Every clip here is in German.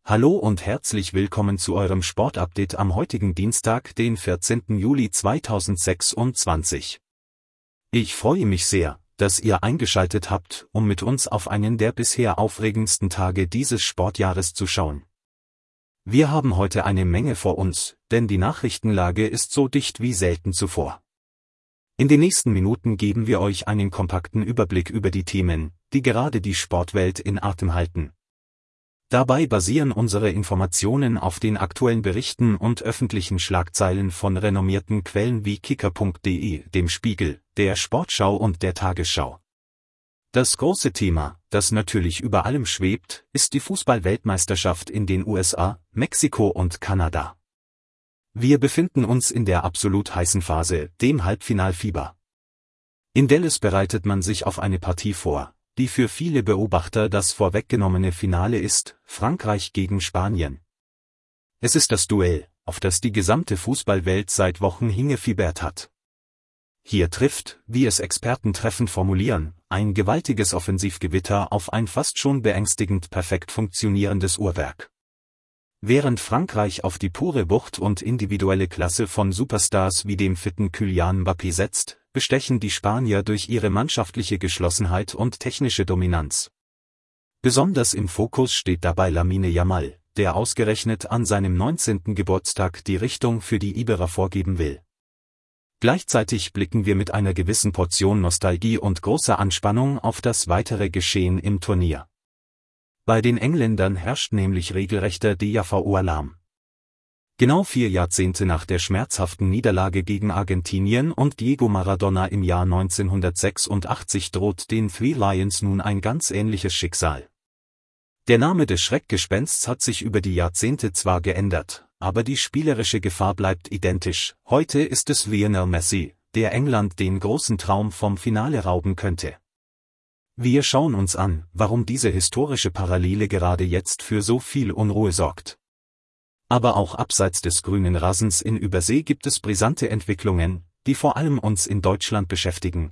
Hallo und herzlich willkommen zu eurem Sportupdate am heutigen Dienstag, den 14. Juli 2026. Ich freue mich sehr, dass ihr eingeschaltet habt, um mit uns auf einen der bisher aufregendsten Tage dieses Sportjahres zu schauen. Wir haben heute eine Menge vor uns, denn die Nachrichtenlage ist so dicht wie selten zuvor. In den nächsten Minuten geben wir euch einen kompakten Überblick über die Themen, die gerade die Sportwelt in Atem halten. Dabei basieren unsere Informationen auf den aktuellen Berichten und öffentlichen Schlagzeilen von renommierten Quellen wie kicker.de, dem Spiegel, der Sportschau und der Tagesschau. Das große Thema, das natürlich über allem schwebt, ist die Fußball-Weltmeisterschaft in den USA, Mexiko und Kanada. Wir befinden uns in der absolut heißen Phase, dem Halbfinalfieber. In Dallas bereitet man sich auf eine Partie vor, die für viele Beobachter das vorweggenommene Finale ist, Frankreich gegen Spanien. Es ist das Duell, auf das die gesamte Fußballwelt seit Wochen hingefiebert hat. Hier trifft, wie es Experten treffend formulieren, ein gewaltiges Offensivgewitter auf ein fast schon beängstigend perfekt funktionierendes Uhrwerk. Während Frankreich auf die pure Wucht und individuelle Klasse von Superstars wie dem fitten Kylian Mbappé setzt, bestechen die Spanier durch ihre mannschaftliche Geschlossenheit und technische Dominanz. Besonders im Fokus steht dabei Lamine Yamal, der ausgerechnet an seinem 19. Geburtstag die Richtung für die Iberer vorgeben will. Gleichzeitig blicken wir mit einer gewissen Portion Nostalgie und großer Anspannung auf das weitere Geschehen im Turnier. Bei den Engländern herrscht nämlich regelrechter Déjà-vu-Alarm. Genau 4 Jahrzehnte nach der schmerzhaften Niederlage gegen Argentinien und Diego Maradona im Jahr 1986 droht den Three Lions nun ein ganz ähnliches Schicksal. Der Name des Schreckgespensts hat sich über die Jahrzehnte zwar geändert, aber die spielerische Gefahr bleibt identisch. Heute ist es Lionel Messi, der England den großen Traum vom Finale rauben könnte. Wir schauen uns an, warum diese historische Parallele gerade jetzt für so viel Unruhe sorgt. Aber auch abseits des grünen Rasens in Übersee gibt es brisante Entwicklungen, die vor allem uns in Deutschland beschäftigen.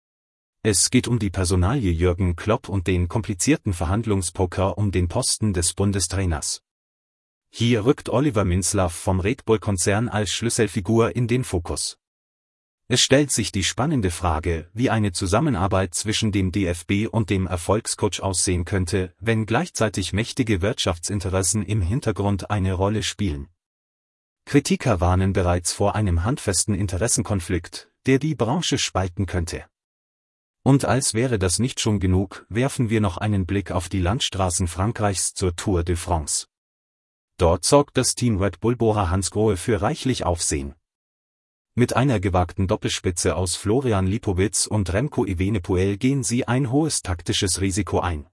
Es geht um die Personalie Jürgen Klopp und den komplizierten Verhandlungspoker um den Posten des Bundestrainers. Hier rückt Oliver Minzlaff vom Red Bull-Konzern als Schlüsselfigur in den Fokus. Es stellt sich die spannende Frage, wie eine Zusammenarbeit zwischen dem DFB und dem Erfolgscoach aussehen könnte, wenn gleichzeitig mächtige Wirtschaftsinteressen im Hintergrund eine Rolle spielen. Kritiker warnen bereits vor einem handfesten Interessenkonflikt, der die Branche spalten könnte. Und als wäre das nicht schon genug, werfen wir noch einen Blick auf die Landstraßen Frankreichs zur Tour de France. Dort sorgt das Team Red Bull Bora Hansgrohe für reichlich Aufsehen. Mit einer gewagten Doppelspitze aus Florian Lipowitz und Remco Evenepoel gehen sie ein hohes taktisches Risiko ein.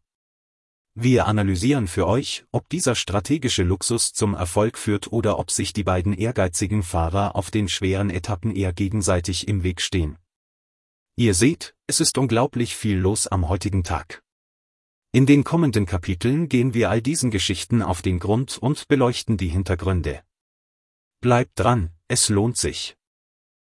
Wir analysieren für euch, ob dieser strategische Luxus zum Erfolg führt oder ob sich die beiden ehrgeizigen Fahrer auf den schweren Etappen eher gegenseitig im Weg stehen. Ihr seht, es ist unglaublich viel los am heutigen Tag. In den kommenden Kapiteln gehen wir all diesen Geschichten auf den Grund und beleuchten die Hintergründe. Bleibt dran, es lohnt sich.